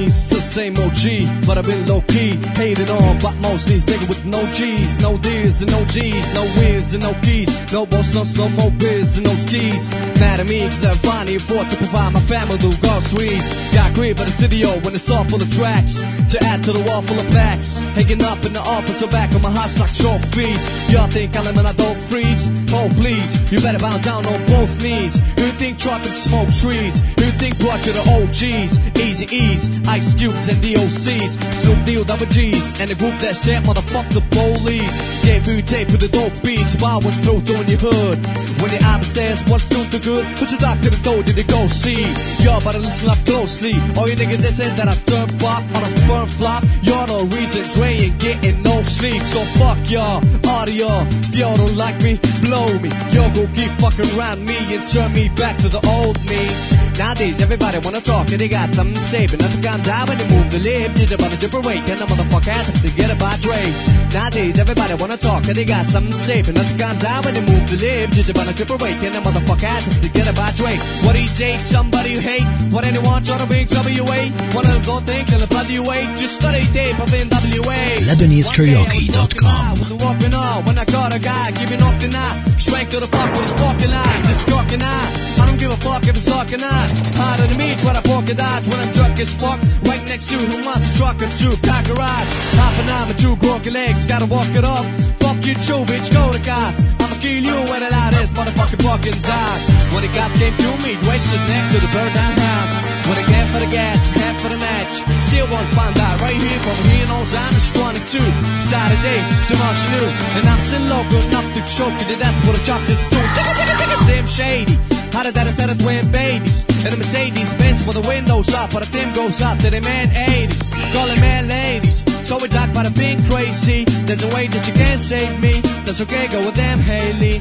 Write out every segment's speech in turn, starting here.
means it's the same OG, but I've been low-key, hated on by most these niggas with no G's, no D's and no G's, no wins and no keys, no boss, no more biz and no skis. Mad at me cause I finally afford to provide my family with groceries. Got greed by the city, when it's all full of tracks, to add to the wall full of plaques, hanging up in the office or back on my hot stock trophies. Y'all think I'm when I don't freeze? Oh please, you better bow down on both knees. Who think chocolate smoke trees? Who think brought you the OGs? Easy E's, Ice Cubes and DOCs, Snoop Deal double G's, and the group that said motherfuck the police. Gave you tape with the dope beats, while I went through on your hood. When the album says what's Snoop the good, put your doctor to the door, did it go see? Y'all better listen up closely. All you niggas that said that I turned pop on a firm flop, y'all the reason Dre ain't getting no sleep. So fuck y'all, all of y'all. If y'all don't like me, blow me. Y'all go keep fucking around me and turn me back to the old me. Nowadays everybody wanna talk and they got something to say, but nothing comes out when they move the lip. Just about a different way, then the motherfucker has to get it by Dre. Nowadays everybody wanna talk and they got something to say, but nothing comes out when they move the lip. Just about a different way, then the motherfucker has to get it by Dre. What he say, somebody you hate, what anyone try to bring WA, wanna go think till the bloody way, just study tape of NWA. Lebanese.karaoke.com. Walking on when I caught a guy, giving off the night, straight to the fuck with his fucking eye, just talking eye. I don't give a fuck if it's talking eye. Harder than me, try to polka dots when I'm drunk as fuck. Right next to who wants a truck or two, cock a ride. Half an hour, two broken legs, gotta walk it off. Fuck you too, bitch, go to cops. I'ma kill you when the loudest motherfucking fucking die. When the cops came to me, Dre stood next to the burned down house. When I came for the gas, half for the match. Still won't find out right here from here on time. It's 22. Saturday, tomorrow's new. And I'm still local enough to choke you to death with a chocolate spoon. Slim shady. How did that instead of twin babies? And the Mercedes Benz with the windows up, but the thing goes up to the man 80s. Calling man ladies. So we talk about a being crazy. There's a way that you can't save me. That's okay, go with them, Haley.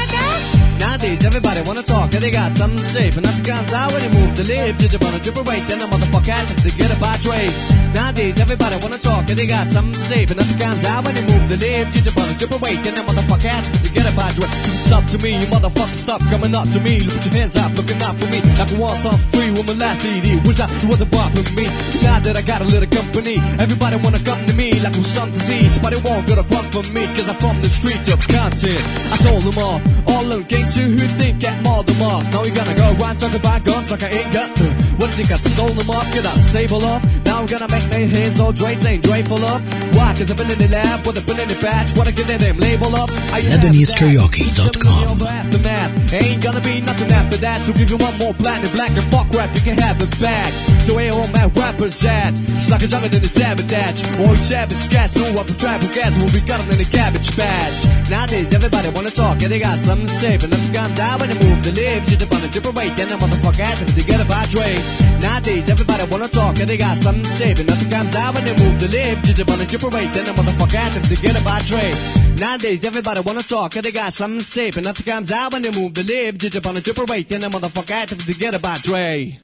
Nowadays everybody wanna talk and they got something to say, but nothing comes out when they move the lip. Just about a dribble rate, then the motherfucker has to get it by Dre. Nowadays everybody wanna talk and they got something to say, but nothing comes out when they move the lip. Just about a dribble rate, then the motherfucker has to get it by Dre. It's up to me, you motherfucker, stop coming up to me. Look, put your hands up, looking up for me. Like I want some free with my last CD. What's up? You want the bar with me? Now that I got a little company, everybody wanna come to me like I'm some disease, but they won't get a bump from me, cause I'm from the street of content. I told them off, all them gangs who think get mauled them off. Now we gonna go around talking about guns like I ain't got to. What do you think I sold them off? Get I stable off? Now I'm gonna make their heads all Dre saying Dre full of. Why? Cause I've been in the lab with a been in the patch. Wanna get their name label up? Lebanese.karaoke.com. Ain't gonna be nothing after that. So give you one more platinum black and fuck rap, you can have it back. So where all my rappers at? It's like a jungle in the savage. All you savage cats who up for tribal gas will be got them in the cabbage patch. Nowadays everybody wanna talk and they got something to say, but nothing comes out when they move the lip. Just about a different way, then the motherfucker has to get it by Dre. Nowadays everybody wanna talk and they got something to say, but nothing comes out when they move the lip. Just about a different way, then the motherfucker has to get it by Dre. Nowadays everybody wanna talk and they got something to say, but nothing comes out when they move the lip. Just about a different way, then the motherfucker has to get it by Dre.